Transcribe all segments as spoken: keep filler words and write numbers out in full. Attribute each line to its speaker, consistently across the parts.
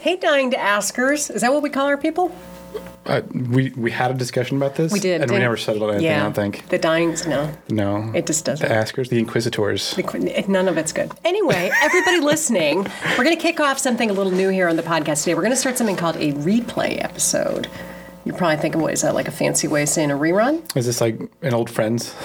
Speaker 1: Hey, Dying to Askers. Is that what we call our people?
Speaker 2: Uh, we we had a discussion about this.
Speaker 1: We did.
Speaker 2: And we never settled on anything,
Speaker 1: yeah.
Speaker 2: I don't think.
Speaker 1: The Dyings, no.
Speaker 2: No.
Speaker 1: It just doesn't.
Speaker 2: The Askers, the Inquisitors.
Speaker 1: The, none of it's good. Anyway, everybody listening, we're going to kick off something a little new here on the podcast today. We're going to start something called a replay episode. You're probably thinking, what, is that like a fancy way of saying a rerun?
Speaker 2: Is this like an old Friends?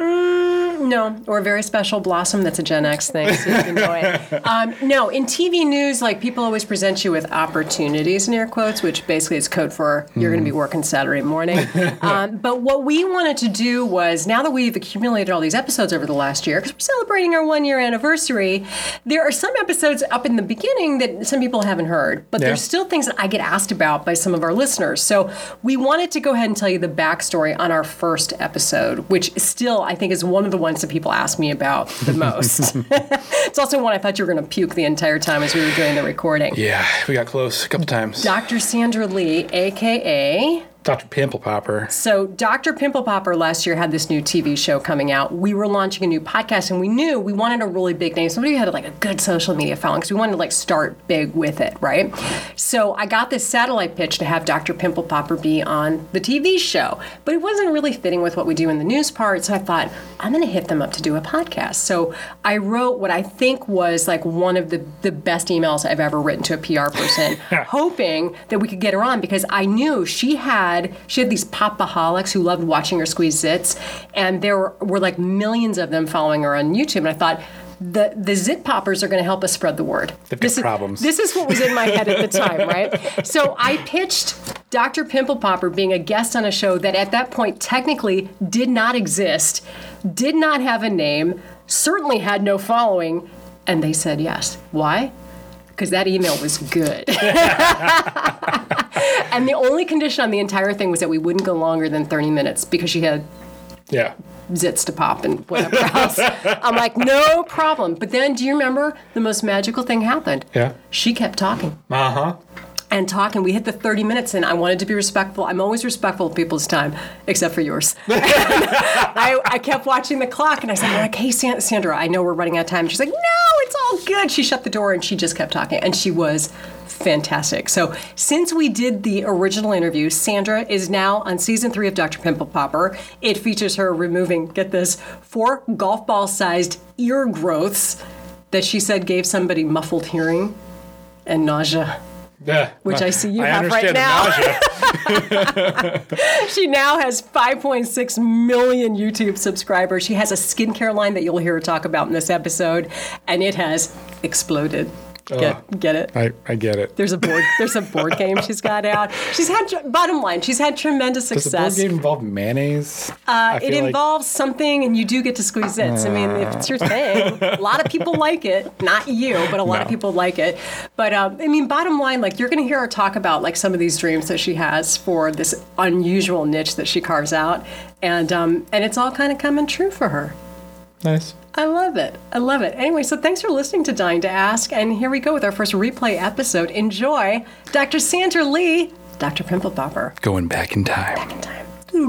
Speaker 1: No, or a very special Blossom. That's a Gen X thing, so you can know it. Um, no, in T V news, like people always present you with opportunities in air quotes, which basically is code for you're mm. going to be working Saturday morning. um, but what we wanted to do was, now that we've accumulated all these episodes over the last year, because we're celebrating our one year anniversary, there are some episodes up in the beginning that some people haven't heard, but yeah. there's still things that I get asked about by some of our listeners. So we wanted to go ahead and tell you the backstory on our first episode, which still I think is one of the ones that people ask me about the most. It's also one I thought you were going to puke the entire time as we were doing the recording.
Speaker 2: Yeah, we got close a couple times.
Speaker 1: Doctor Sandra Lee, a k a.
Speaker 2: Doctor Pimple Popper.
Speaker 1: So Doctor Pimple Popper last year had this new T V show coming out. We were launching a new podcast, and we knew we wanted a really big name. Somebody who had like a good social media following, because we wanted to like start big with it, right? So I got this satellite pitch to have Doctor Pimple Popper be on the T V show, but it wasn't really fitting with what we do in the news part. So I thought, I'm going to hit them up to do a podcast. So I wrote what I think was like one of the, the best emails I've ever written to a P R person, hoping that we could get her on, because I knew she had She had these popaholics who loved watching her squeeze zits, and there were, were like millions of them following her on YouTube. And I thought, the the zit poppers are going to help us spread the word.
Speaker 2: They've got
Speaker 1: this
Speaker 2: problems.
Speaker 1: Is, this is what was in my head at the time, right? So I pitched Doctor Pimple Popper being a guest on a show that at that point technically did not exist, did not have a name, certainly had no following, and they said yes. Why? Because that email was good. And the only condition on the entire thing was that we wouldn't go longer than thirty minutes, because she had
Speaker 2: yeah.
Speaker 1: zits to pop and whatever else. I'm like, no problem. But then, do you remember the most magical thing happened?
Speaker 2: Yeah.
Speaker 1: She kept talking.
Speaker 2: Uh-huh.
Speaker 1: And talking. We hit the thirty minutes, and I wanted to be respectful. I'm always respectful of people's time, except for yours. I, I kept watching the clock, and I said, like, hey, Sandra, I know we're running out of time. She's like, no, it's all good. She shut the door, and she just kept talking, and she was fantastic. So since we did the original interview, Sandra is now on season three of Doctor Pimple Popper. It features her removing, get this, four golf ball-sized ear growths that she said gave somebody muffled hearing and nausea.
Speaker 2: Yeah,
Speaker 1: which I see you
Speaker 2: I
Speaker 1: have right now. She now has five point six million YouTube subscribers. She has a skincare line that you'll hear her talk about in this episode, and it has exploded. Get,
Speaker 2: uh,
Speaker 1: get it?
Speaker 2: I, I get it.
Speaker 1: There's a board. There's a board game she's got out. She's had, bottom line, she's had tremendous success.
Speaker 2: Does the board game involve mayonnaise?
Speaker 1: Uh, it involves like... something, and you do get to squeeze it. Uh, I mean, if it's your thing, a lot of people like it. Not you, but a lot no. of people like it. But um, I mean, bottom line, like you're going to hear her talk about like some of these dreams that she has for this unusual niche that she carves out, and um, and it's all kind of coming true for her.
Speaker 2: Nice.
Speaker 1: I love it. I love it. Anyway, so thanks for listening to Dying to Ask. And here we go with our first replay episode. Enjoy Doctor Sandra Lee, Doctor Pimple Popper.
Speaker 2: Going back in time.
Speaker 1: Back in time.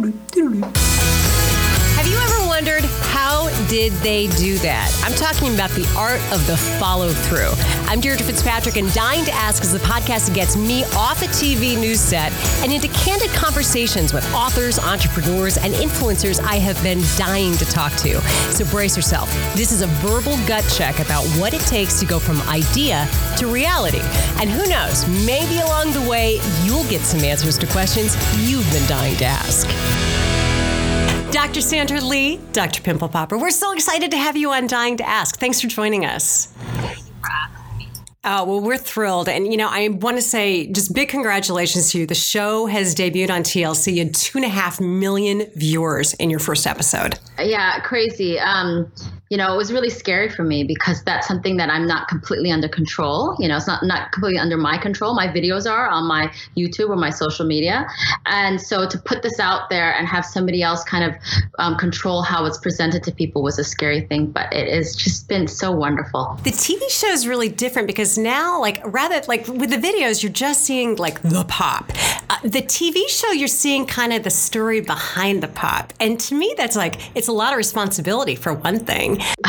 Speaker 1: Have you ever wondered, how did they do that? I'm talking about the art of the follow-through. I'm Deirdre Fitzpatrick, and Dying to Ask is the podcast that gets me off a T V news set and into candid conversations with authors, entrepreneurs, and influencers I have been dying to talk to. So brace yourself. This is a verbal gut check about what it takes to go from idea to reality. And who knows, maybe along the way, you'll get some answers to questions you've been dying to ask. Doctor Sandra Lee, Doctor Pimple Popper, we're so excited to have you on Dying to Ask. Thanks for joining us. Oh, well, we're thrilled. And, you know, I want to say just big congratulations to you. The show has debuted on T L C. You had two and a half million viewers in your first episode.
Speaker 3: Yeah, crazy. Um, you know, it was really scary for me because that's something that I'm not completely under control. You know, it's not, not completely under my control. My videos are on my YouTube or my social media. And so to put this out there and have somebody else kind of um, control how it's presented to people was a scary thing, but it has just been so wonderful.
Speaker 1: The T V show is really different because now, like, rather, like, with the videos, you're just seeing, like, the pop. Uh, the T V show, you're seeing kind of the story behind the pop. And to me, that's, like, it's a lot of responsibility, for one thing.
Speaker 3: Oh,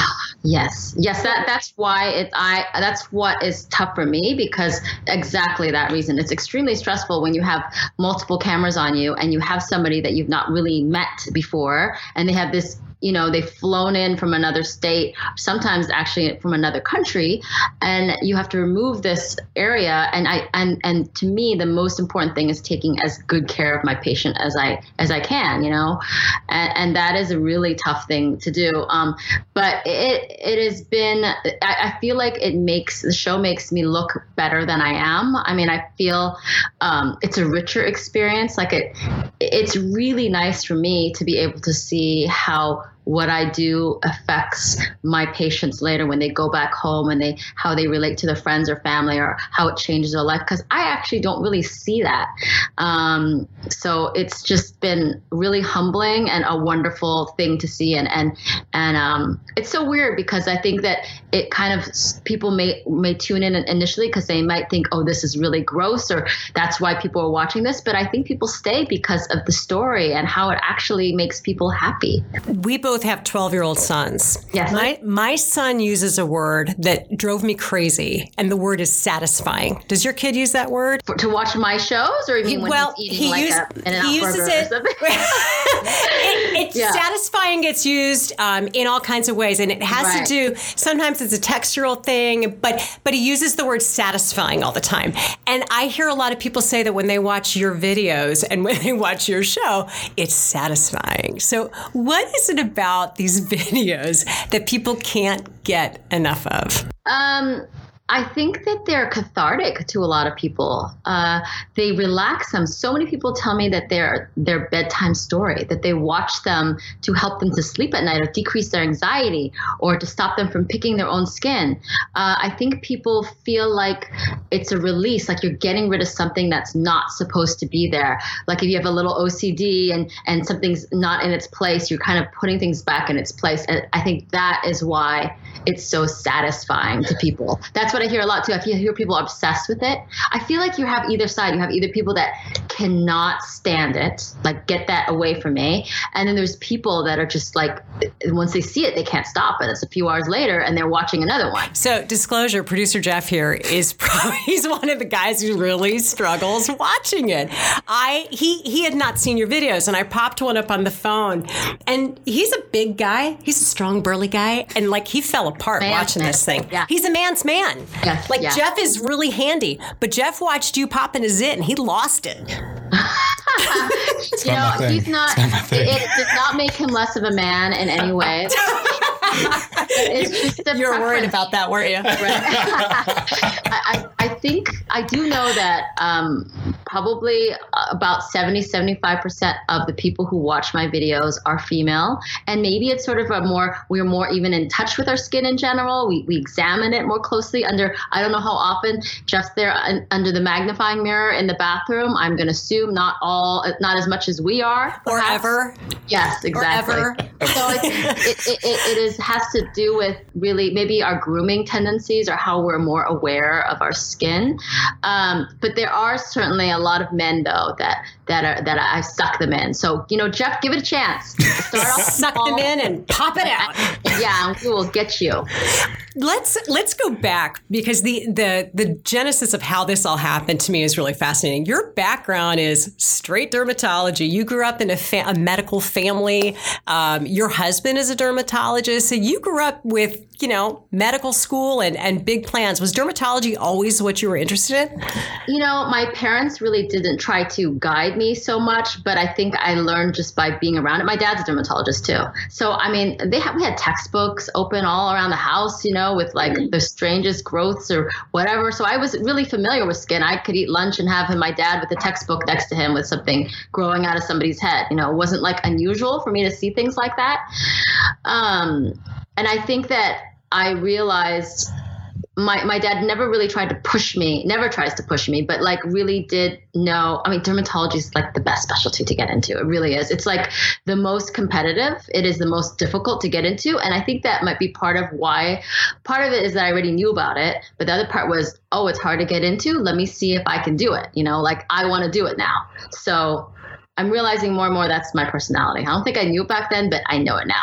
Speaker 3: Yes. Yes. That that's why it I that's what is tough for me, because exactly that reason. It's extremely stressful when you have multiple cameras on you and you have somebody that you've not really met before, and they have this, you know, they've flown in from another state, sometimes actually from another country, and you have to remove this area. And I and and to me, the most important thing is taking as good care of my patient as I as I can, you know, and, and that is a really tough thing to do. Um, but it it has been. I, I feel like it makes the show makes me look better than I am. I mean, I feel um, it's a richer experience. Like it, it's really nice for me to be able to see how what I do affects my patients later when they go back home, and they how they relate to their friends or family, or how it changes their life, because I actually don't really see that. Um, so it's just been really humbling and a wonderful thing to see. And and and um, it's so weird because I think that it kind of people may may tune in initially because they might think, oh, this is really gross, or that's why people are watching this. But I think people stay because of the story and how it actually makes people happy.
Speaker 1: We both have twelve-year-old sons.
Speaker 3: Yes.
Speaker 1: My my son uses a word that drove me crazy, and the word is satisfying. Does your kid use that word?
Speaker 3: For, to watch my shows, or even
Speaker 1: He,
Speaker 3: when
Speaker 1: well,
Speaker 3: he's eating
Speaker 1: he,
Speaker 3: like
Speaker 1: use,
Speaker 3: a, an
Speaker 1: he
Speaker 3: out
Speaker 1: uses
Speaker 3: burger
Speaker 1: it.
Speaker 3: or something?
Speaker 1: it it's
Speaker 3: Yeah.
Speaker 1: satisfying gets used um, in all kinds of ways, and it has
Speaker 3: Right.
Speaker 1: to do. Sometimes it's a textural thing, but but he uses the word satisfying all the time. And I hear a lot of people say that when they watch your videos and when they watch your show, it's satisfying. So what is it about these videos that people can't get enough of?
Speaker 3: Um, I think that they're cathartic to a lot of people. Uh, they relax them. So many people tell me that they're their bedtime story, that they watch them to help them to sleep at night or decrease their anxiety or to stop them from picking their own skin. Uh, I think people feel like it's a release, like you're getting rid of something that's not supposed to be there. Like if you have a little O C D and, and something's not in its place, you're kind of putting things back in its place. And I think that is why it's so satisfying to people. That's what I hear a lot too. I hear people obsessed with it. I feel like you have either side. You have either people that cannot stand it, like get that away from me. And then there's people that are just like, once they see it, they can't stop. And it's a few hours later and they're watching another one.
Speaker 1: So disclosure, producer Jeff here is probably, he's one of the guys who really struggles watching it. I, he, he had not seen your videos, and I popped one up on the phone, and he's a big guy. He's a strong, burly guy. And like, he fell apart
Speaker 3: Man's
Speaker 1: watching
Speaker 3: man.
Speaker 1: this thing.
Speaker 3: Yeah.
Speaker 1: He's a man's man.
Speaker 3: Yes,
Speaker 1: like
Speaker 3: yeah.
Speaker 1: Jeff is really handy, but Jeff watched you pop in a zit and he lost it.
Speaker 3: You know,
Speaker 2: not my thing.
Speaker 3: he's not,
Speaker 2: It's not my thing.
Speaker 3: it, it does not make him less of a man in any way. It's just a
Speaker 1: You were worried
Speaker 3: preference.
Speaker 1: about that, weren't you?
Speaker 3: Right. I, I, I think I do know that um, probably about seventy, seventy-five percent of the people who watch my videos are female. And maybe it's sort of a more, we're more even in touch with our skin in general. We, we examine it more closely under, I don't know how often Jeff's there un, under the magnifying mirror in the bathroom. I'm going to assume not all, not as much as we are.
Speaker 1: Or
Speaker 3: perhaps.
Speaker 1: ever.
Speaker 3: Yes, exactly.
Speaker 1: ever.
Speaker 3: So I think it, it, it, it is, has to do with really maybe our grooming tendencies or how we're more aware of our skin. Um, but there are certainly a lot of men, though, that that are that I suck them in. So, you know, Jeff, give it a chance. Start off
Speaker 1: Suck
Speaker 3: small.
Speaker 1: them in and pop it out.
Speaker 3: Yeah, we will get you.
Speaker 1: Let's let's go back, because the the the genesis of how this all happened to me is really fascinating. Your background is straight dermatology. You grew up in a, fa- a medical family. Um, your husband is a dermatologist, so you grew up with, you know, medical school and and big plans. Was dermatology always what you were interested in?
Speaker 3: You know, my parents really didn't try to guide me so much, but I think I learned just by being around it. My dad's a dermatologist too. So, I mean, they have, we had textbooks open all around the house, you know, with like the strangest growths or whatever. So I was really familiar with skin. I could eat lunch and have him, my dad with a textbook next to him with something growing out of somebody's head. You know, it wasn't like unusual for me to see things like that. Um, and I think that I realized my my dad never really tried to push me, never tries to push me, but like really did know. I mean, dermatology is like the best specialty to get into. It really is. It's like the most competitive. It is the most difficult to get into. And I think that might be part of why, part of it is that I already knew about it. But the other part was, oh, it's hard to get into. Let me see if I can do it. You know, like I want to do it now. So I'm realizing more and more that's my personality. I don't think I knew it back then, but I know it now.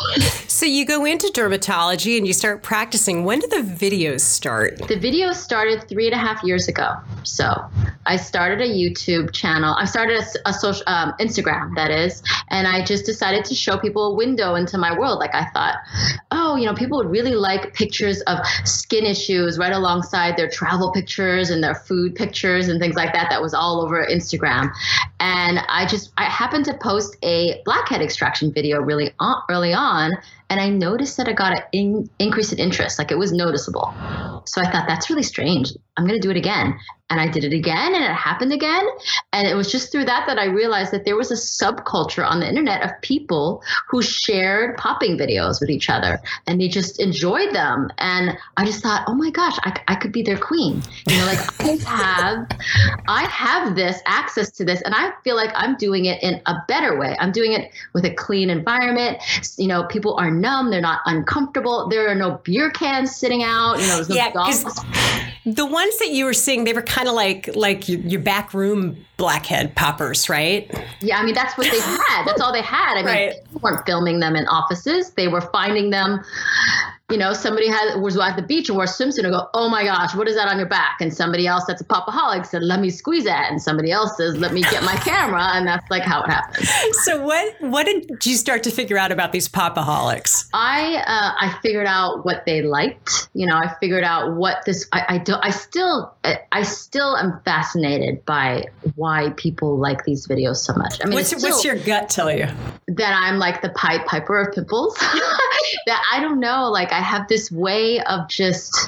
Speaker 1: So you go into dermatology and you start practicing. When did the videos start?
Speaker 3: The videos started three and a half years ago. So I started a YouTube channel. I started a, a social um, Instagram, that is, and I just decided to show people a window into my world. Like I thought, oh, you know, people would really like pictures of skin issues right alongside their travel pictures and their food pictures and things like that. That was all over Instagram. And I just, I happened to post a blackhead extraction video really on, early on. And I noticed that I got an in, increase in interest, like it was noticeable. So I thought, that's really strange. I'm going to do it again. And I did it again, and it happened again. And it was just through that that I realized that there was a subculture on the internet of people who shared popping videos with each other, and they just enjoyed them. And I just thought, oh my gosh, I, I could be their queen. You know, like I have, I have this access to this, and I feel like I'm doing it in a better way. I'm doing it with a clean environment. You know, people are numb. They're not uncomfortable. There are no beer cans sitting out. You know, there's no
Speaker 1: yeah,
Speaker 3: dogs.
Speaker 1: The ones that you were seeing, they were kind of like like your, your back room blackhead poppers, right?
Speaker 3: Yeah, I mean, that's what they had. That's all they had. I mean,
Speaker 1: right.
Speaker 3: People weren't filming them in offices. They were finding them. You know, somebody had was at the beach and wore a swimsuit and go, oh my gosh, what is that on your back? And somebody else that's a popaholic said, let me squeeze that. And somebody else says, let me get my camera. And that's like how it happens.
Speaker 1: So what what did you start to figure out about these popaholics?
Speaker 3: I uh, I figured out what they liked. You know, I figured out what this. I I, do, I still I still am fascinated by why people like these videos so much. I mean,
Speaker 1: what's,
Speaker 3: still,
Speaker 1: what's your gut tell you?
Speaker 3: That I'm like the Pied Piper of pimples. That I don't know, like I have this way of just,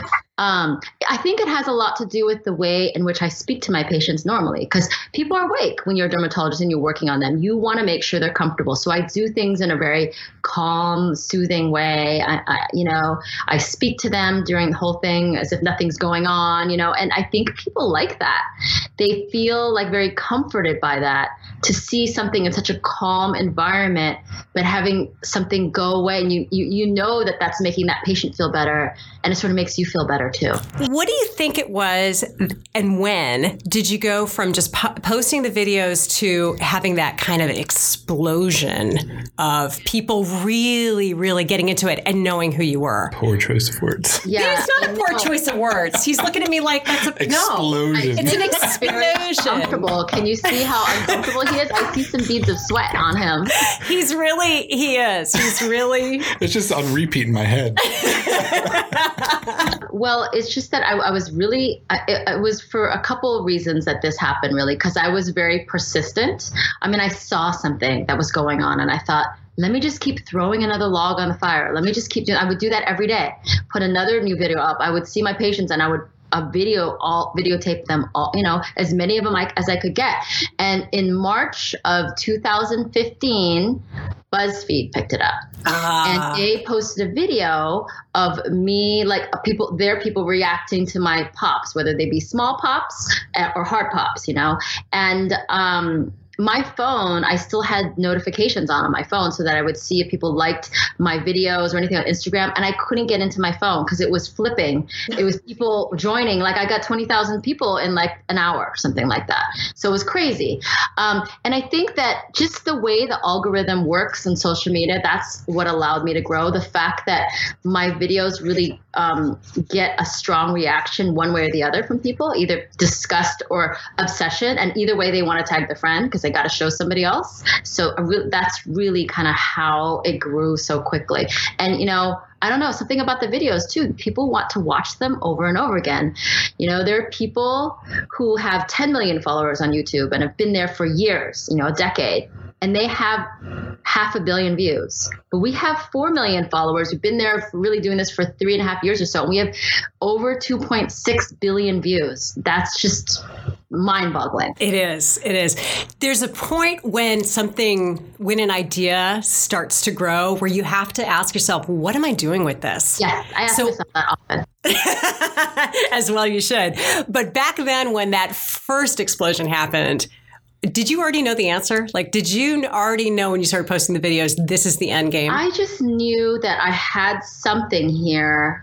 Speaker 3: um, I think it has a lot to do with the way in which I speak to my patients normally, because people are awake when you're a dermatologist and you're working on them. You want to make sure they're comfortable. So I do things in a very calm, soothing way. I, I, you know, I speak to them during the whole thing as if nothing's going on, you know, and I think people like that. They feel like very comforted by that, to see something in such a calm environment, but having something go away, and you, you you know that that's making that patient feel better, and it sort of makes you feel better too.
Speaker 1: What do you think it was, and when did you go from just po- posting the videos to having that kind of explosion of people really, really getting into it and knowing who you were?
Speaker 2: Poor choice of words.
Speaker 3: Yeah,
Speaker 1: it's not a poor choice of words. He's looking at me like that's a
Speaker 2: explosion.
Speaker 1: No, it's an explosion.
Speaker 3: Uncomfortable. Can you see how uncomfortable he is? I see some beads of sweat on him.
Speaker 1: He's really, he is. He's really.
Speaker 2: It's just on repeat in my head.
Speaker 3: Well, it's just that I, I was really, I, it, it was for a couple of reasons that this happened, really, because I was very persistent. I mean, I saw something that was going on, and I thought, let me just keep throwing another log on the fire. Let me just keep doing, I would do that every day. Put another new video up. I would see my patients, and I would a video, all videotape them all, you know, as many of them I, as I could get. And in March of two thousand fifteen, BuzzFeed picked it up. Ah. And they posted a video of me, like people, their people reacting to my pops, whether they be small pops or hard pops, you know. And um, my phone, I still had notifications on on my phone so that I would see if people liked my videos or anything on Instagram. And I couldn't get into my phone because it was flipping. It was people joining. Like I got twenty thousand people in like an hour or something like that. So it was crazy. Um, and I think that just the way the algorithm works in social media, that's what allowed me to grow. The fact that my videos really um, get a strong reaction one way or the other from people, either disgust or obsession. And either way, they want to tag their friend because they got to show somebody else. So re- that's really kind of how it grew so quickly. And, you know, I don't know, something about the videos too. People want to watch them over and over again. You know, there are people who have ten million followers on YouTube and have been there for years, you know, a decade. And they have half a billion views. But we have four million followers who've been there for really doing this for three and a half years or so. And we have over two point six billion views. That's just mind-boggling.
Speaker 1: It is. It is. There's a point when something, when an idea starts to grow where you have to ask yourself, what am I doing with this?
Speaker 3: Yes, I ask so, myself that often.
Speaker 1: As well you should. But back then when that first explosion happened, did you already know the answer? Like, did you already know when you started posting the videos, this is the end game?
Speaker 3: I just knew that I had something here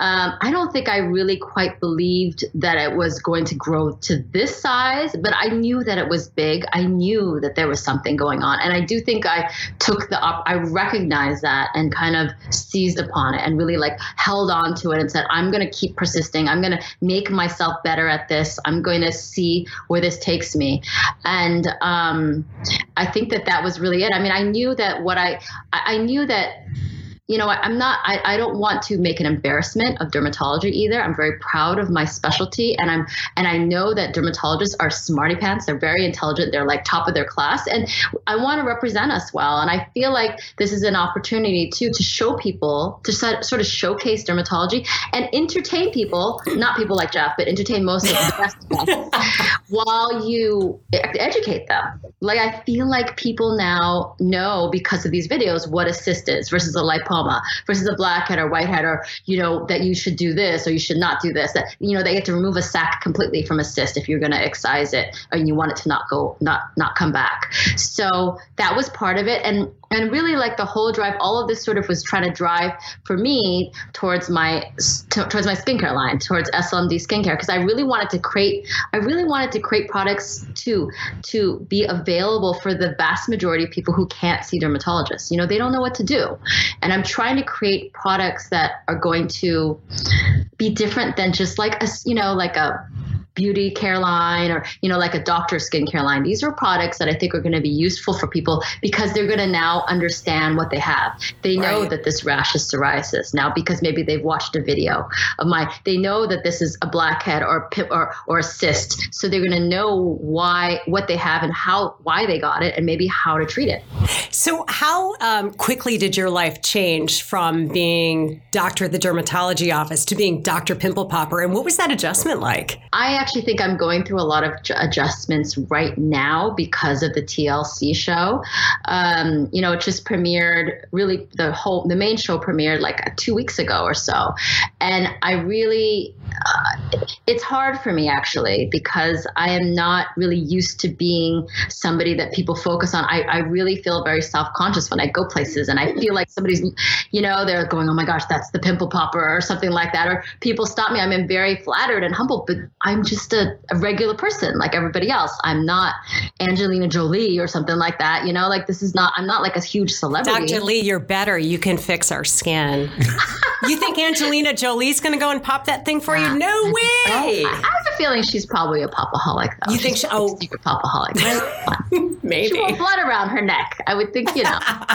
Speaker 3: um, I don't think I really quite believed that it was going to grow to this size, but I knew that it was big. I knew that there was something going on. And I do think I took the, op- I recognized that and kind of seized upon it and really like held on to it and said, I'm going to keep persisting. I'm going to make myself better at this. I'm going to see where this takes me. And um, I think that that was really it. I mean, I knew that what I, I knew that, you know, I'm not, I, I don't want to make an embarrassment of dermatology either. I'm very proud of my specialty. And I'm, and I know that dermatologists are smarty pants. They're very intelligent. They're like top of their class. And I want to represent us well. And I feel like this is an opportunity too, to show people, to sort of showcase dermatology and entertain people, not people like Jeff, but entertain most of the rest of us while you educate them. Like, I feel like people now know because of these videos what a cyst is versus a lipoma versus a blackhead or whitehead, or, you know, that you should do this or you should not do this, that, you know, they get to remove a sac completely from a cyst if you're going to excise it and you want it to not go, not, not come back. So that was part of it. And, and really like the whole drive, all of this sort of was trying to drive for me towards my, t- towards my skincare line, towards S L M D skincare. Cause I really wanted to create, I really wanted to create products to, to be available for the vast majority of people who can't see dermatologists. You know, they don't know what to do. And I'm trying to create products that are going to be different than just like a, you know, like a beauty care line or, you know, like a doctor's skincare line. These are products that I think are going to be useful for people because they're going to now understand what they have. They know right. that this rash is psoriasis now because maybe they've watched a video of mine. They know that this is a blackhead or or or a cyst. So they're going to know why, what they have and how, why they got it and maybe how to treat it.
Speaker 1: So how um, quickly did your life change from being doctor at the dermatology office to being Doctor Pimple Popper? And what was that adjustment like?
Speaker 3: I actually think I'm going through a lot of adjustments right now because of the T L C show. Um, you know, it just premiered, really the whole, the main show premiered like two weeks ago or so. And I really, uh, it's hard for me actually, because I am not really used to being somebody that people focus on. I, I really feel very self-conscious when I go places and I feel like somebody's, you know, they're going, oh my gosh, that's the pimple popper or something like that. Or people stop me. I'm very flattered and humbled, but I'm just a, a regular person like everybody else. I'm not Angelina Jolie or something like that. You know, like this is not, I'm not like a huge celebrity.
Speaker 1: Doctor Lee, you're better. You can fix our skin. You think Angelina Jolie's going to go and pop that thing for you? No way.
Speaker 3: I have a feeling she's probably a popaholic though.
Speaker 1: You think
Speaker 3: she's
Speaker 1: she, oh,
Speaker 3: a secret popaholic. Right?
Speaker 1: Maybe.
Speaker 3: She wore blood around her neck. I would think, you know.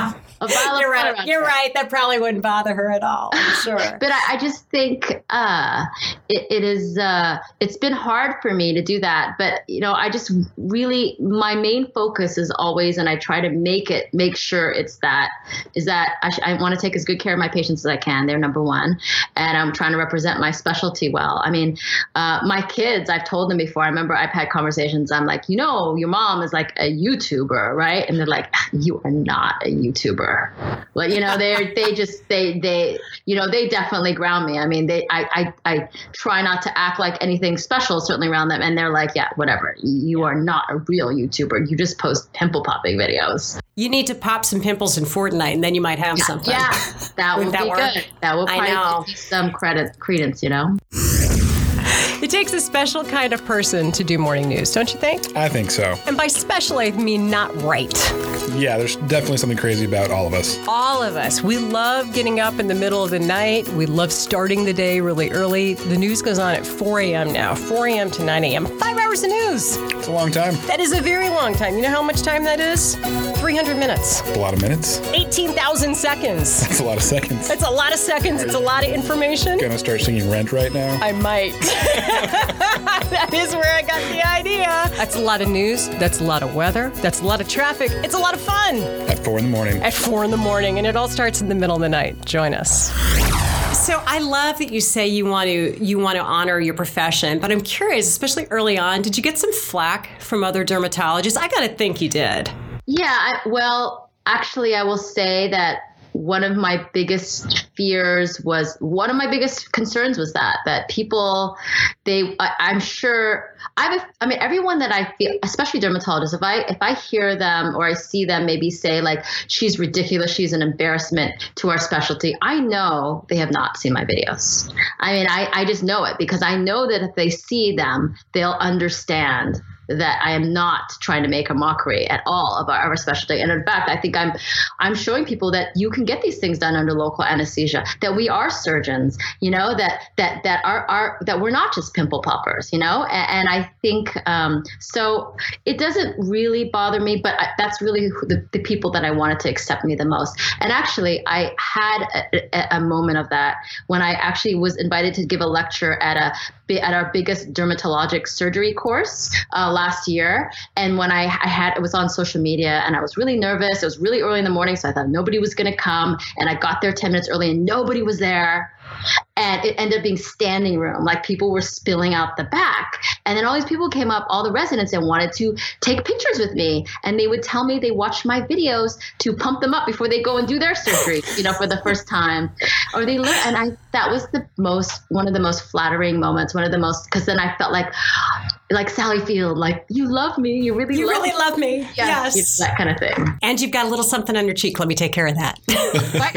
Speaker 3: A
Speaker 1: You're right. You're her. right. That probably wouldn't bother her at all. I'm sure.
Speaker 3: But I, I just think uh, it, it is. Uh, it's been hard for me to do that. But you know, I just really my main focus is always, and I try to make it make sure it's that is that I, sh- I want to take as good care of my patients as I can. They're number one, and I'm trying to represent my specialty well. I mean, uh, my kids. I've told them before. I remember I've had conversations. I'm like, you know, your mom is like a YouTuber, right? And they're like, you are not a YouTuber. Well, you know, they they just they they you know they definitely ground me. I mean, they I, I I try not to act like anything special certainly around them, and they're like, yeah, whatever. You are not a real YouTuber. You just post pimple popping videos.
Speaker 1: You need to pop some pimples in Fortnite, and then you might have
Speaker 3: yeah,
Speaker 1: something.
Speaker 3: Yeah, that would
Speaker 1: that
Speaker 3: be
Speaker 1: work?
Speaker 3: good. That will probably give some credit credence, you know.
Speaker 4: It takes a special kind of person to do morning news, don't you think?
Speaker 2: I think so.
Speaker 4: And by special, I mean not right.
Speaker 2: Yeah, there's definitely something crazy about all of us.
Speaker 4: All of us. We love getting up in the middle of the night. We love starting the day really early. The news goes on at four a.m. now, four a.m. to nine a.m. Five hours of news.
Speaker 2: It's a long time.
Speaker 4: That is a very long time. You know how much time that is? three hundred minutes.
Speaker 2: It's a lot of minutes.
Speaker 4: eighteen thousand seconds.
Speaker 2: That's a lot of seconds.
Speaker 4: It's a lot of seconds. It's a lot of information.
Speaker 2: Gonna start singing Rent right now?
Speaker 4: I might. That is where I got the idea. That's a lot of news. That's a lot of weather. That's a lot of traffic. It's a lot of fun.
Speaker 2: At four in the morning.
Speaker 4: At four in the morning. And it all starts in the middle of the night. Join us.
Speaker 1: So I love that you say you want to you want to honor your profession, but I'm curious, especially early on, did you get some flack from other dermatologists? I got to think you did.
Speaker 3: Yeah, I, well, actually, I will say that one of my biggest fears was one of my biggest concerns was that that people they I, I'm sure I have, a, I mean, everyone that I feel, especially dermatologists, if I if I hear them or I see them maybe say like, she's ridiculous, she's an embarrassment to our specialty, I know they have not seen my videos. I mean, I, I just know it because I know that if they see them, they'll understand that I am not trying to make a mockery at all of our, our specialty. And in fact, I think I'm I'm showing people that you can get these things done under local anesthesia, that we are surgeons, you know, that that that are, are that we're not just pimple poppers, you know, and, and I think um, so it doesn't really bother me, but I, that's really the, the people that I wanted to accept me the most. And actually, I had a, a moment of that when I actually was invited to give a lecture at a at our biggest dermatologic surgery course uh, last year. And when I, I had, it was on social media and I was really nervous. It was really early in the morning. So I thought nobody was going to come. And I got there ten minutes early and nobody was there. And it ended up being standing room, like people were spilling out the back. And then all these people came up, all the residents, and wanted to take pictures with me. And they would tell me they watched my videos to pump them up before they go and do their surgery, you know, for the first time. Or they learn. And I, that was the most, one of the most flattering moments, one of the most, because then I felt like, like Sally Field, like, you love me. You really
Speaker 4: you
Speaker 3: love
Speaker 4: really
Speaker 3: me.
Speaker 4: love me.
Speaker 3: Yes.
Speaker 4: Yes.
Speaker 3: That kind of thing.
Speaker 4: And you've got a little something on your cheek. Let me take care of that.
Speaker 3: Right?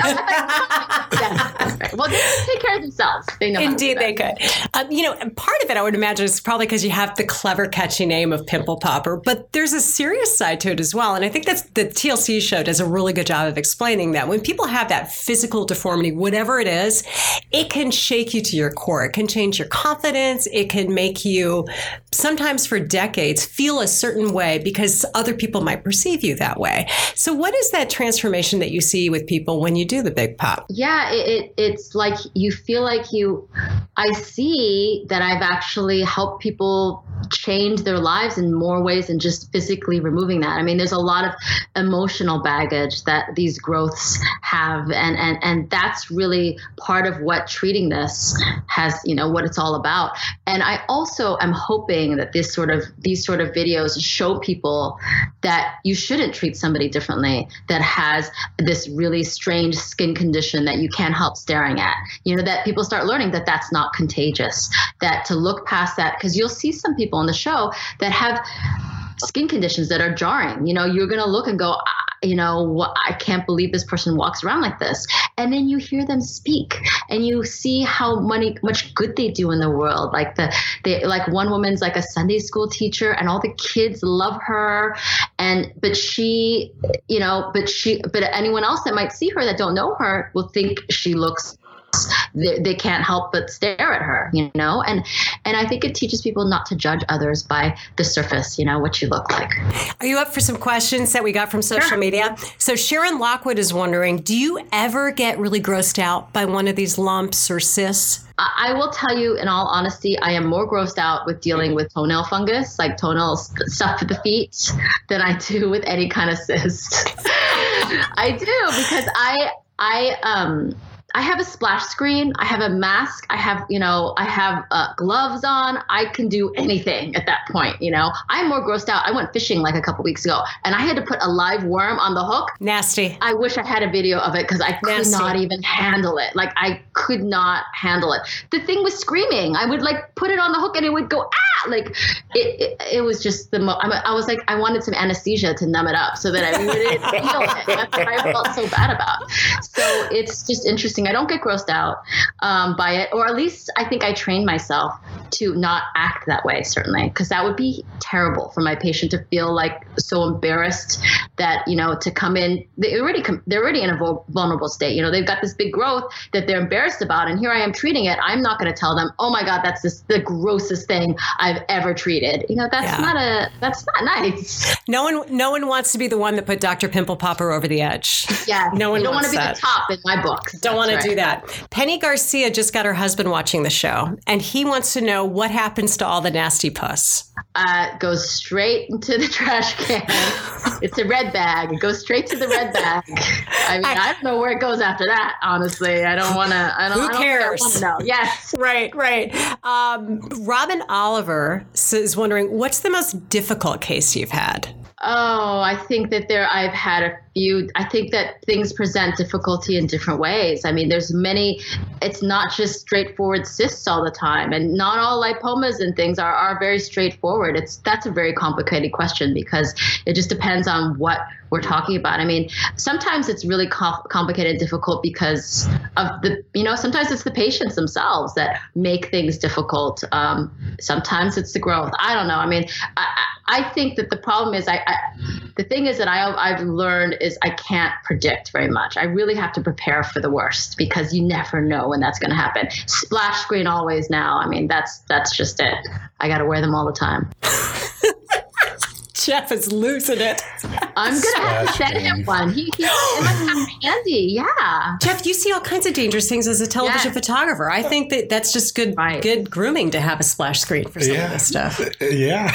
Speaker 3: Yes, that's right. Well, they can take care of themselves. They know.
Speaker 4: Indeed, they could. Um, you know, part of it, I would imagine, is probably because you have the clever, catchy name of Pimple Popper, but there's a serious side to it as well. And I think that's the T L C show does a really good job of explaining that. When people have that physical deformity, whatever it is, it can shake you to your core. It can change your confidence. It can make you, sometimes for decades, feel a certain way because other people might perceive you that way. So what is that transformation that you see with people when you do the big pop?
Speaker 3: Yeah, it, it, it's like you feel like you, I see that I've actually helped people change their lives in more ways than just physically removing that. I mean, there's a lot of emotional baggage that these growths have. And, and, and that's really part of what treating this has, you know, what it's all about. And I also am hoping that this sort of, these sort of videos show people that you shouldn't treat somebody differently that has this really strange skin condition that you can't help staring at, you know, that people start learning that that's not contagious, that to look past that, because you'll see some people on the show that have skin conditions that are jarring. You know, you're going to look and go, you know, what, I can't believe this person walks around like this. And then you hear them speak and you see how many, much good they do in the world. Like the, they, like one woman's like a Sunday school teacher and all the kids love her. And, but she, you know, but she, but anyone else that might see her that don't know her will think she looks, They, they can't help but stare at her, you know, and and I think it teaches people not to judge others by the surface, you know, what you look like.
Speaker 4: Are you up for some questions that we got from social
Speaker 3: Sure.
Speaker 4: media? So Sharon Lockwood is wondering, do you ever get really grossed out by one of these lumps or cysts?
Speaker 3: I, I will tell you, in all honesty, I am more grossed out with dealing with toenail fungus, like toenail stuff for the feet, than I do with any kind of cyst. I do because I I um. I have a splash screen. I have a mask. I have, you know, I have uh, gloves on. I can do anything at that point. You know, I'm more grossed out. I went fishing like a couple weeks ago and I had to put a live worm on the hook.
Speaker 4: Nasty.
Speaker 3: I wish I had a video of it because I could
Speaker 4: Nasty.
Speaker 3: not even handle it. Like I could not handle it. The thing was screaming. I would like put it on the hook and it would go, ah, like it, it, it was just the most, I was like, I wanted some anesthesia to numb it up so that I wouldn't feel it. That's what I felt so bad about. So it's just interesting. I don't get grossed out um, by it, or at least I think I trained myself to not act that way, certainly, because that would be terrible for my patient to feel like so embarrassed that, you know, to come in, they already come, they're already in a vulnerable state. You know, they've got this big growth that they're embarrassed about. And here I am treating it. I'm not going to tell them, oh my God, that's this, the grossest thing I've ever treated. You know, that's
Speaker 4: Yeah.
Speaker 3: not a, that's not nice.
Speaker 4: No one, no one wants to be the one that put Doctor Pimple Popper over the edge.
Speaker 3: Yeah.
Speaker 4: No one
Speaker 3: you don't want
Speaker 4: wants
Speaker 3: to be
Speaker 4: that.
Speaker 3: the top in my book.
Speaker 4: Don't want to
Speaker 3: That's
Speaker 4: do
Speaker 3: right.
Speaker 4: that. Penny Garcia just got her husband watching the show, and he wants to know what happens to all the nasty pus.
Speaker 3: Uh, goes straight into the trash can. It's a red bag. It goes straight to the red bag. I mean, I don't know where it goes after that. Honestly, I don't want to. I don't.
Speaker 4: Who
Speaker 3: I don't
Speaker 4: cares?
Speaker 3: want to know. Yes.
Speaker 4: Right, right. Um, Robin Oliver is wondering, what's the most difficult case you've had?
Speaker 3: Oh, I think that there, I've had a few, I think that things present difficulty in different ways. I mean, there's many, it's not just straightforward cysts all the time, and not all lipomas and things are, are very straightforward. It's, that's a very complicated question because it just depends on what we're talking about. I mean, sometimes it's really com- complicated and difficult because of the, you know, sometimes it's the patients themselves that make things difficult. Um, sometimes it's the growth. I don't know. I mean, I, I think that the problem is, I, I the thing is that I, I've learned is I can't predict very much. I really have to prepare for the worst because you never know when that's going to happen. Splash screen always now. I mean, that's, that's just it. I got to wear them all the time.
Speaker 4: Jeff is losing it.
Speaker 3: I'm going to have to send him one. He, he it must have handy. Yeah.
Speaker 4: Jeff, you see all kinds of dangerous things as a television
Speaker 3: Yes.
Speaker 4: photographer. I think that that's just good
Speaker 3: Right.
Speaker 4: good grooming to have a splash screen for some
Speaker 2: Yeah.
Speaker 4: of this stuff.
Speaker 2: Yeah.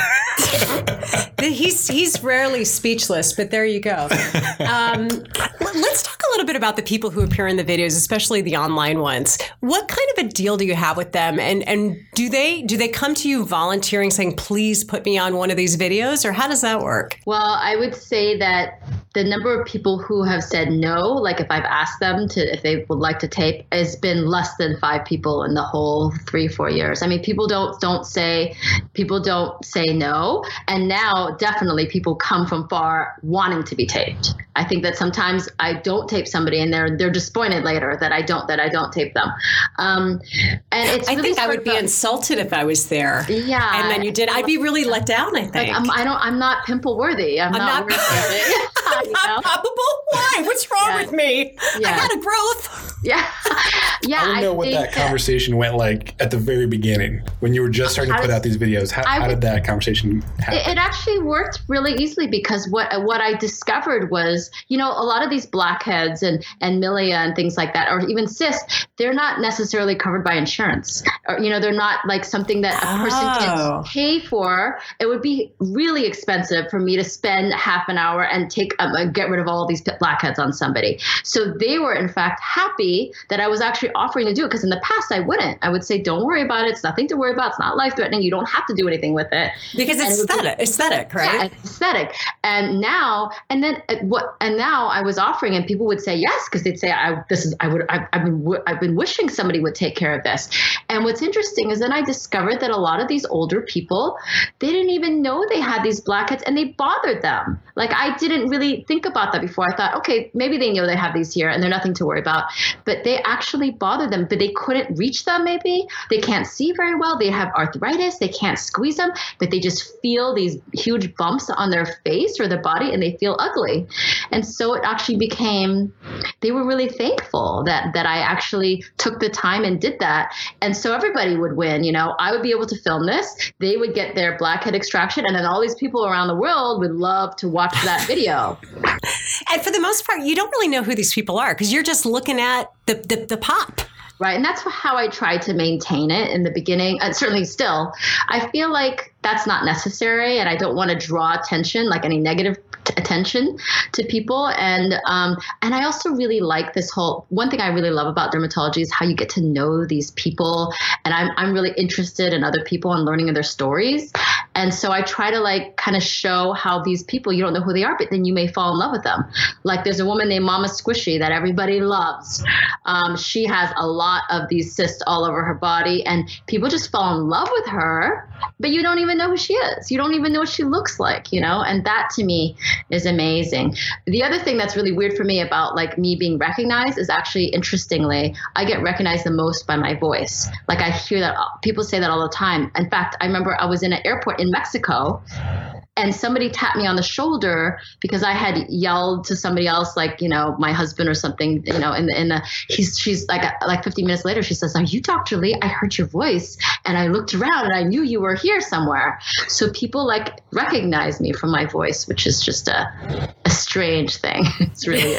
Speaker 4: He's he's rarely speechless, but there you go. Um, let's talk a little bit about the people who appear in the videos, especially the online ones. What kind of a deal do you have with them? And and do they do they come to you volunteering, saying, please put me on one of these videos? Or how does that work?
Speaker 3: Well, I would say that the number of people who have said no, like if I've asked them to, if they would like to tape, has been less than five people in the whole three, four years. I mean, people don't don't say, people don't say no. And now definitely people come from far wanting to be taped. I think that sometimes I don't tape somebody and they're they're disappointed later that I don't that I don't tape them. Um, and it's
Speaker 4: I
Speaker 3: really
Speaker 4: think I
Speaker 3: sort
Speaker 4: would
Speaker 3: of
Speaker 4: be
Speaker 3: a-
Speaker 4: insulted if I was there.
Speaker 3: Yeah.
Speaker 4: And then you did. I'd be really let down, I think.
Speaker 3: Like I'm, I don't. I'm not pimple worthy. I'm,
Speaker 4: I'm
Speaker 3: not.
Speaker 4: not-
Speaker 3: worthy of it.
Speaker 4: I'm
Speaker 3: You
Speaker 4: not
Speaker 3: know?
Speaker 4: probable. Why? What's wrong
Speaker 3: Yeah.
Speaker 4: with me? I
Speaker 3: Yeah.
Speaker 4: had a growth.
Speaker 3: Yeah, yeah.
Speaker 2: I want to know what
Speaker 3: think
Speaker 2: that conversation went like at the very beginning when you were just starting to
Speaker 3: How
Speaker 2: put
Speaker 3: does-
Speaker 2: out these videos. How,
Speaker 3: I
Speaker 2: how
Speaker 3: would-
Speaker 2: did that conversation happen?
Speaker 3: It, it actually worked really easily because what what I discovered was, you know, a lot of these blackheads and and milia and things like that, or even cysts, they're not necessarily covered by insurance, or you know, they're not like something that a person
Speaker 4: Oh.
Speaker 3: can pay for. It would be really expensive for me to spend half an hour and take um, uh, get rid of all these blackheads on somebody. So they were in fact happy that I was actually offering to do it, because in the past I wouldn't. I would say, don't worry about it. It's nothing to worry about. It's not life threatening. You don't have to do anything with it.
Speaker 4: Because
Speaker 3: And
Speaker 4: it's
Speaker 3: it would be-
Speaker 4: aesthetic, aesthetic, right?
Speaker 3: Yeah, it's aesthetic. And now, and then uh, what? And now I was offering, and people would say yes, because they'd say, "I this is I would I've, I've been w- I've been wishing somebody would take care of this." And what's interesting is then I discovered that a lot of these older people, they didn't even know they had these blackheads, and they bothered them. Like I didn't really think about that before. I thought, okay, maybe they know they have these here, and they're nothing to worry about. But they actually bothered them, but they couldn't reach them. Maybe they can't see very well. They have arthritis. They can't squeeze them, but they just feel these huge bumps on their face or their body, and they feel ugly. And so it actually became, they were really thankful that that I actually took the time and did that. And so everybody would win. You know, I would be able to film this. They would get their blackhead extraction, and then all these people around the world would love to watch that video.
Speaker 4: And for the most part, you don't really know who these people are because you're just looking at the, the, the pop.
Speaker 3: Right. And that's how I tried to maintain it in the beginning. And certainly still, I feel like that's not necessary. And I don't want to draw attention, like any negative t- attention to people. And um, and I also really like this whole, one thing I really love about dermatology is how you get to know these people. And I'm, I'm really interested in other people and learning their stories. And so I try to like kind of show how these people, you don't know who they are, but then you may fall in love with them. Like there's a woman named Mama Squishy that everybody loves. Um, she has a lot of these cysts all over her body, and people just fall in love with her, but you don't even know who she is. You don't even know what she looks like, you know? And that to me is amazing. The other thing that's really weird for me about like me being recognized is actually, interestingly, I get recognized the most by my voice. Like I hear that people say that all the time. In fact, I remember I was in an airport in Mexico, and somebody tapped me on the shoulder because I had yelled to somebody else, like, you know, my husband or something, you know, in the, in the, he's, she's like, like fifteen minutes later, she says, "Are you Doctor Lee? I heard your voice and I looked around and I knew you were here somewhere." So people like recognize me from my voice, which is just a, a strange thing. It's really,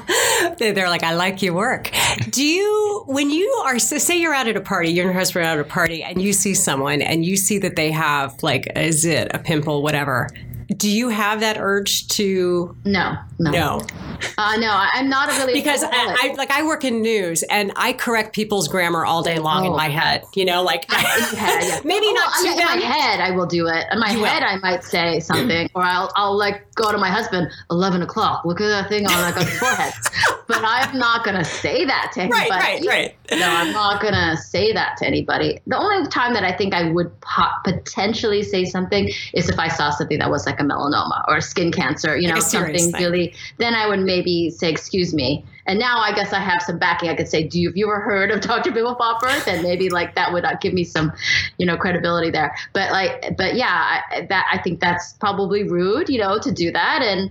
Speaker 4: They're like, I like your work. Do you, when you are, so say you're out at a party, you and your husband are out at a party, and you see someone and you see that they have like a zit, a pimple, whatever. Do you have that urge to?
Speaker 3: no, no.
Speaker 4: No.
Speaker 3: Uh, no, I, I'm not a really
Speaker 4: because I, I like I work in news and I correct people's grammar all day long oh. in my head. You know, like
Speaker 3: in your head, yeah.
Speaker 4: maybe
Speaker 3: oh,
Speaker 4: not
Speaker 3: well,
Speaker 4: to
Speaker 3: in
Speaker 4: them.
Speaker 3: my head. I will do it. In my
Speaker 4: you
Speaker 3: head,
Speaker 4: will.
Speaker 3: I might say something, or I'll I'll like go to my husband. Eleven o'clock. Look at that thing on like on his forehead. But I'm not gonna say that to anybody.
Speaker 4: Right, right, right.
Speaker 3: No, I'm not gonna say that to anybody. The only time that I think I would po- potentially say something is if I saw something that was like a melanoma or skin cancer. You know,
Speaker 4: like
Speaker 3: something
Speaker 4: thing.
Speaker 3: really. Then I would maybe say, "Excuse me." And now I guess I have some backing. I could say, do you, have you ever heard of Doctor Pimple Popper? Then maybe like that would uh, give me some, you know, credibility there. But like, but yeah, I, that I think that's probably rude, you know, to do that. And,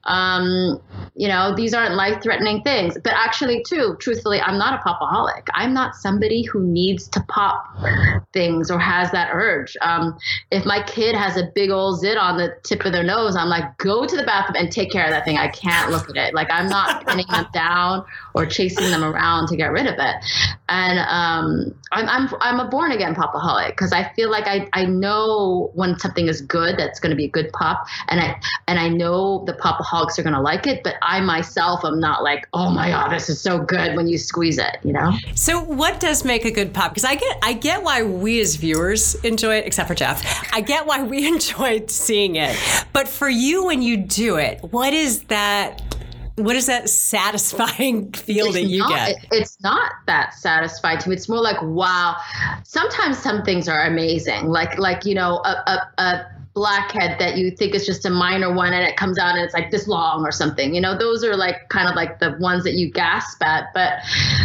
Speaker 3: um, you know, these aren't life-threatening things. But actually, too, truthfully, I'm not a popaholic. I'm not somebody who needs to pop things or has that urge. Um, if my kid has a big old zit on the tip of their nose, I'm like, go to the bathroom and take care of that thing. I can't look at it. Like I'm not pinning them down or chasing them around to get rid of it. And um, I'm, I'm I'm a born again popaholic because I feel like I, I know when something is good, that's going to be a good pop. And I and I know the popaholics are going to like it, but I myself am not like, oh my God, this is so good when you squeeze it, you know?
Speaker 4: So what does make a good pop? Because I get I get why we as viewers enjoy it, except for Jeff. I get why we enjoy seeing it. But for you, when you do it, what is that? What is that satisfying feel
Speaker 3: it's
Speaker 4: that you
Speaker 3: not,
Speaker 4: get?
Speaker 3: It, it's not that satisfying to me. It's more like, wow. Sometimes some things are amazing. Like, like you know, a, a, a blackhead that you think is just a minor one and it comes out and it's like this long or something. You know, those are like kind of like the ones that you gasp at. But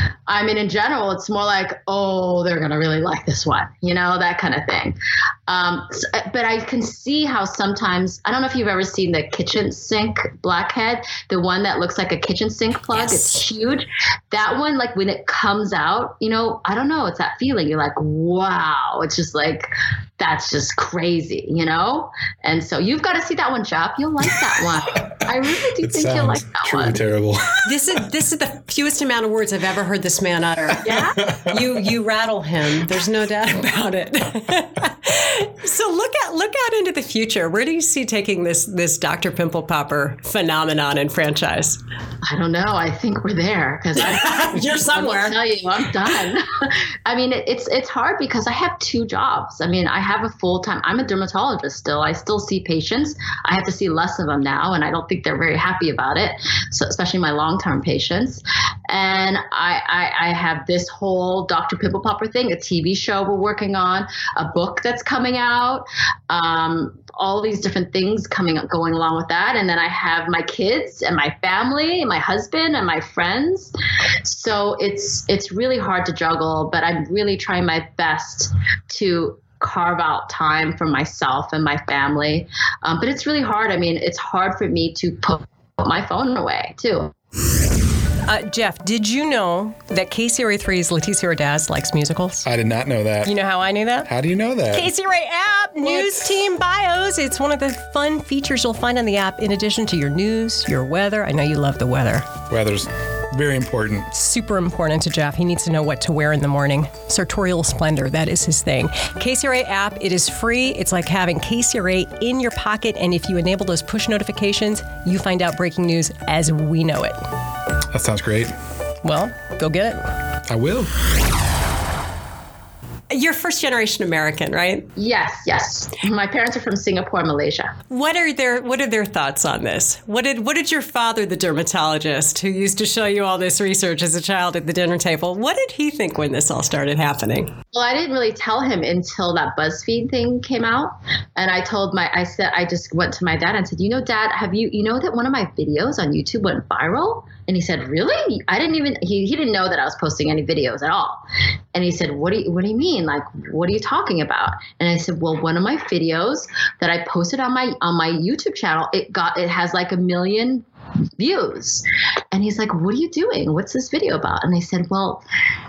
Speaker 3: I mean, in general, it's more like, oh, they're going to really like this one, you know, that kind of thing. Um, so, but I can see how sometimes, I don't know if you've ever seen the kitchen sink blackhead, the one that looks like a kitchen sink plug.
Speaker 4: Yes.
Speaker 3: It's huge. That one, like when it comes out, you know, I don't know, it's that feeling. You're like, wow, it's just like, that's just crazy, you know? And so you've got to see that one, Jeff. You'll like that one. I really do
Speaker 2: it
Speaker 3: think you'll like that
Speaker 2: truly
Speaker 3: one.
Speaker 2: Terrible.
Speaker 4: This is this is the fewest amount of words I've ever heard this man utter.
Speaker 3: Yeah?
Speaker 4: You you rattle him. There's no doubt about it. So look at look out into the future. Where do you see taking this this Doctor Pimple Popper phenomenon and franchise?
Speaker 3: I don't know. I think we're there because
Speaker 4: You're somewhere.
Speaker 3: I'll tell you, I'm done. I mean, it, it's it's hard because I have two jobs. I mean, I have a full time. I'm a dermatologist still. I still see patients. I have to see less of them now, and I don't think they're very happy about it. So especially my long term patients. And I, I I have this whole Doctor Pimple Popper thing, a T V show we're working on, a book that's coming out. Um, all these different things coming going along with that. And then I have my kids and my family and my husband and my friends. So it's it's really hard to juggle, but I'm really trying my best to carve out time for myself and my family. Um, but it's really hard. I mean, it's hard for me to put my phone away too.
Speaker 1: Uh, Jeff, did you know that K C R A three's Leticia Ordaz likes musicals?
Speaker 2: I did not know that.
Speaker 1: You know how I knew that?
Speaker 2: How do you know that?
Speaker 1: K C R A app,
Speaker 2: What?
Speaker 1: News Team Bios. It's one of the fun features you'll find on the app in addition to your news, your weather. I know you love the weather.
Speaker 2: Weather's very important.
Speaker 1: Super important to Jeff. He needs to know what to wear in the morning. Sartorial splendor, that is his thing. K C R A app, it is free. It's like having K C R A in your pocket. And if you enable those push notifications, you find out breaking news as we know it.
Speaker 2: That sounds great.
Speaker 1: Well, go get it.
Speaker 2: I will.
Speaker 4: You're first generation American, right?
Speaker 3: Yes, yes. My parents are from Singapore, Malaysia.
Speaker 4: What are their What are their thoughts on this? What did What did your father, the dermatologist, who used to show you all this research as a child at the dinner table, what did he think when this all started happening?
Speaker 3: Well, I didn't really tell him until that BuzzFeed thing came out. And I told my, I said, I just went to my dad and said, you know, Dad, have you, you know that one of my videos on YouTube went viral? And he said, really? I didn't even, he, he didn't know that I was posting any videos at all. And he said, what do you, what do you mean? Like, what are you talking about? And I said, well, one of my videos that I posted on my, on my YouTube channel, it got, it has like a million views. And he's like, what are you doing? What's this video about? And I said, well,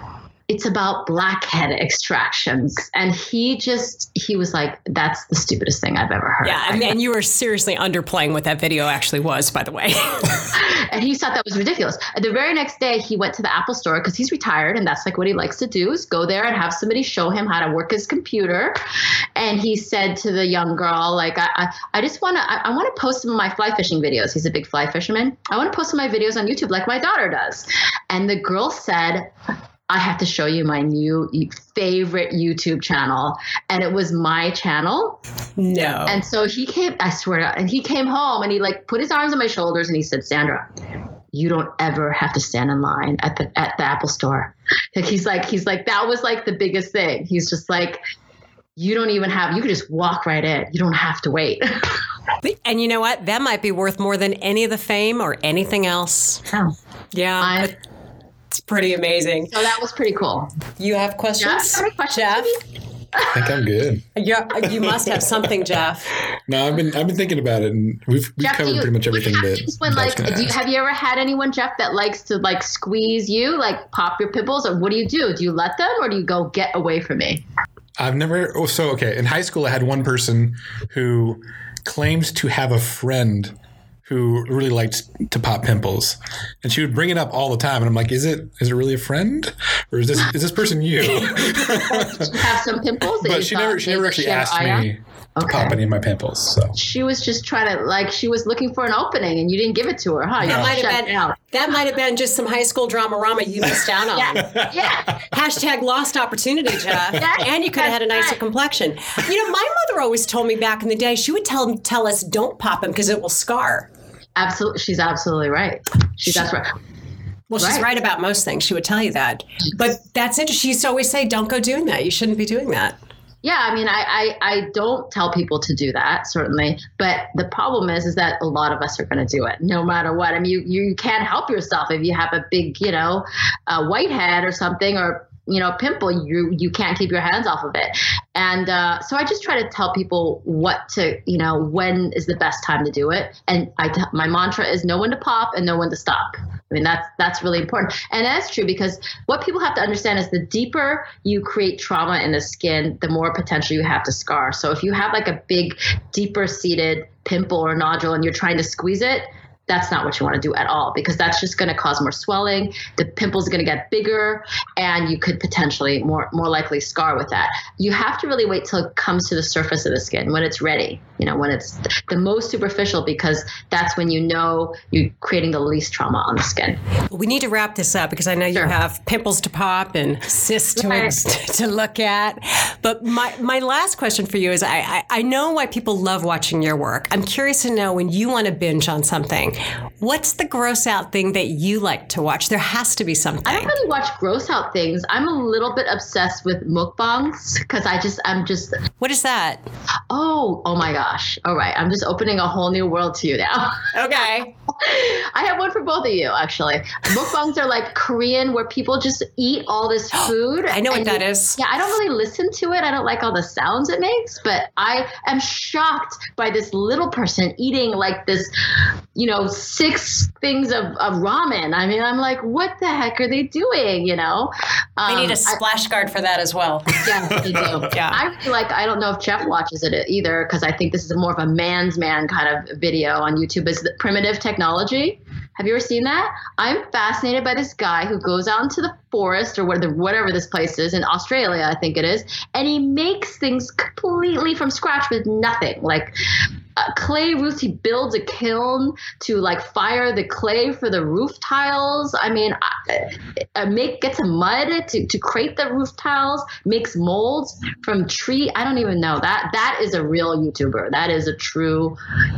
Speaker 3: it's about blackhead extractions. And he just, he was like, that's the stupidest thing I've ever heard.
Speaker 4: Yeah, and, and you were seriously underplaying what that video actually was, by the way.
Speaker 3: And he thought that was ridiculous. And the very next day, he went to the Apple store because he's retired, and that's like what he likes to do, is go there and have somebody show him how to work his computer. And he said to the young girl, like, I, I, I just want to, I, I want to post some of my fly fishing videos. He's a big fly fisherman. I want to post some of my videos on YouTube like my daughter does. And the girl said, I have to show you my new favorite YouTube channel. And it was my channel.
Speaker 4: No.
Speaker 3: And so he came, I swear to God, and he came home and he like put his arms on my shoulders and he said, Sandra, you don't ever have to stand in line at the at the Apple store. Like he's like, he's like, that was like the biggest thing. He's just like, you don't even have, you could just walk right in. You don't have to wait.
Speaker 4: And you know what? That might be worth more than any of the fame or anything else.
Speaker 3: Oh.
Speaker 4: Yeah.
Speaker 3: I,
Speaker 4: It's pretty amazing.
Speaker 3: So that was pretty cool.
Speaker 4: You have questions?
Speaker 3: Jeff, have any questions
Speaker 4: Jeff?
Speaker 3: for me?
Speaker 2: I think I'm good.
Speaker 4: Yeah, you must have something, Jeff.
Speaker 2: No, I've been I've been thinking about it, and we've we've
Speaker 3: Jeff,
Speaker 2: covered
Speaker 3: you,
Speaker 2: pretty much everything
Speaker 3: what
Speaker 2: that.
Speaker 3: happens when,
Speaker 2: that I was
Speaker 3: like,
Speaker 2: gonna
Speaker 3: do you,
Speaker 2: ask.
Speaker 3: have you ever had anyone, Jeff, that likes to like squeeze you, like pop your pimples, or what do you do? Do you let them, or do you go get away from me?
Speaker 2: I've never. Oh, so okay. In high school, I had one person who claims to have a friend who really liked to pop pimples, and she would bring it up all the time. And I'm like, is it is it really a friend, or is this is this person you?
Speaker 3: Have some pimples? that
Speaker 2: But
Speaker 3: you
Speaker 2: she
Speaker 3: thought
Speaker 2: never she never
Speaker 3: maybe
Speaker 2: actually
Speaker 3: she had
Speaker 2: asked
Speaker 3: eye on?
Speaker 2: me to
Speaker 3: Okay.
Speaker 2: pop any of my pimples. So
Speaker 3: She was just trying to, like, she was looking for an opening, and you didn't give it to her, huh? You
Speaker 4: That might
Speaker 3: shut
Speaker 4: have been
Speaker 3: down.
Speaker 4: that might have been just some high school drama-rama you missed out on.
Speaker 3: Yeah, yeah.
Speaker 4: Hashtag lost opportunity, Jeff.
Speaker 3: Yes,
Speaker 4: And you could have had a
Speaker 3: that's
Speaker 4: nicer
Speaker 3: right.
Speaker 4: complexion. You know, my mother always told me back in the day, she would tell tell us don't pop them because it will scar.
Speaker 3: Absolutely, she's absolutely right. She's that's right.
Speaker 4: Well, she's
Speaker 3: Right.
Speaker 4: right about most things. She would tell you that. But that's interesting. She used to always say, don't go doing that. You shouldn't be doing that.
Speaker 3: Yeah, I mean, I, I, I don't tell people to do that, certainly. But the problem is, is that a lot of us are going to do it no matter what. I mean, you, you can't help yourself if you have a big, you know, uh, whitehead or something, or, you know, pimple, you you can't keep your hands off of it. And uh, so I just try to tell people what to, you know, when is the best time to do it. And I t- my mantra is know when to pop and know when to stop. I mean, that's that's really important. And that's true because what people have to understand is the deeper you create trauma in the skin, the more potential you have to scar. So if you have like a big, deeper seated pimple or nodule and you're trying to squeeze it, that's not what you want to do at all, because that's just going to cause more swelling. The pimples are going to get bigger, and you could potentially more more likely scar with that. You have to really wait till it comes to the surface of the skin when it's ready, you know, when it's the most superficial, because that's when you know you're creating the least trauma on the skin.
Speaker 4: We need to wrap this up because I know
Speaker 3: Sure.
Speaker 4: you have pimples to pop and cysts to,
Speaker 3: Right.
Speaker 4: to look at. But my, my last question for you is I, I, I know why people love watching your work. I'm curious to know, when you want to binge on something, what's the gross out thing that you like to watch? There has to be something.
Speaker 3: I don't really watch gross out things. I'm a little bit obsessed with mukbangs because I just, I'm just,
Speaker 4: What is that?
Speaker 3: oh, oh my gosh. All right. I'm just opening a whole new world to you now.
Speaker 4: Okay.
Speaker 3: I have one for both of you, actually. Mukbangs are like Korean, where people just eat all this food.
Speaker 4: I know what
Speaker 3: and
Speaker 4: that
Speaker 3: you-
Speaker 4: is.
Speaker 3: Yeah, I don't really listen to it. I don't like all the sounds it makes, but I am shocked by this little person eating like this, you know, six things of, of ramen. I mean, I'm like, what the heck are they doing? You know?
Speaker 4: They need
Speaker 3: Um,
Speaker 4: a splash guard for that as well.
Speaker 3: yeah, they do.
Speaker 4: Yeah.
Speaker 3: I really like, I don't know if Jeff watches it either, because I think this is more of a man's man kind of video on YouTube. It's the primitive technology. Have you ever seen that? I'm fascinated by this guy who goes out into the forest or whatever, whatever this place is in Australia, I think it is, and he makes things completely from scratch with nothing. Like uh, clay roofs, he builds a kiln to like fire the clay for the roof tiles. I mean, I, I make gets some mud to, to create the roof tiles, makes molds from tree. I don't even know that. That is a real YouTuber. That is a true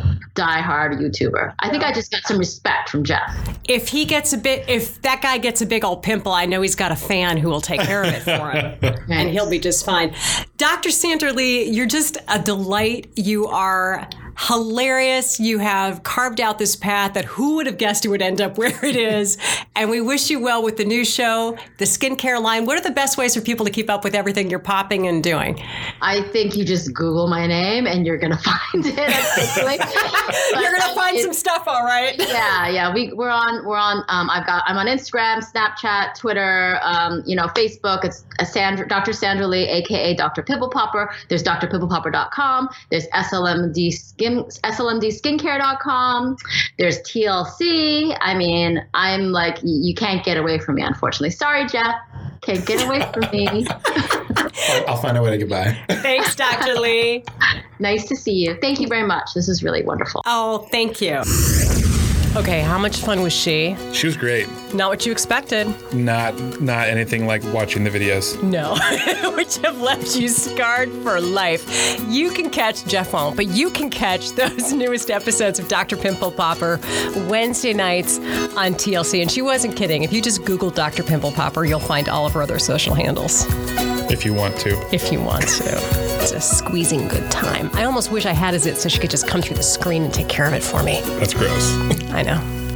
Speaker 3: diehard YouTuber. I think I just got some respect from Jeff.
Speaker 4: If he gets a bit, if that guy gets a big old pimple, I know he's got a fan who will take care of it for him, and he'll be just fine. Doctor Sandra Lee, you're just a delight. You are hilarious. You have carved out this path that who would have guessed it would end up where it is. And we wish you well with the new show, the skincare line. What are the best ways for people to keep up with everything you're popping and doing?
Speaker 3: I think you just Google my name and you're going to find it.
Speaker 4: You're going to find some stuff, all right?
Speaker 3: Yeah, yeah. We, we're on, we're on, um, I've got, I'm on Instagram, Snapchat, Twitter, um, you know, Facebook. It's a Sandra, Doctor Sandra Lee, A K A Doctor Pimple Popper. There's d r pimple popper dot com. There's S L M D skin, S L M D skincare dot com. There's T L C. I mean, I'm like, you can't get away from me, unfortunately. Sorry, Jeff. Can't get away from me.
Speaker 2: I'll, I'll find a way to get by.
Speaker 4: Thanks, Doctor Lee.
Speaker 3: Nice to see you. Thank you very much. This is really wonderful.
Speaker 4: Oh, thank you.
Speaker 1: Okay, how much fun was she?
Speaker 5: She was great.
Speaker 1: Not what you expected.
Speaker 5: Not not anything like watching the videos.
Speaker 1: No, which have left you scarred for life. You can catch, Jeff won't, but you can catch those newest episodes of Doctor Pimple Popper Wednesday nights on T L C. And she wasn't kidding. If you just Google Doctor Pimple Popper, you'll find all of her other social handles.
Speaker 5: If you want to.
Speaker 1: If you want to. It's a squeezing good time. I almost wish I had a Zit so she could just come through the screen and take care of it for me.
Speaker 5: That's gross.
Speaker 1: I know.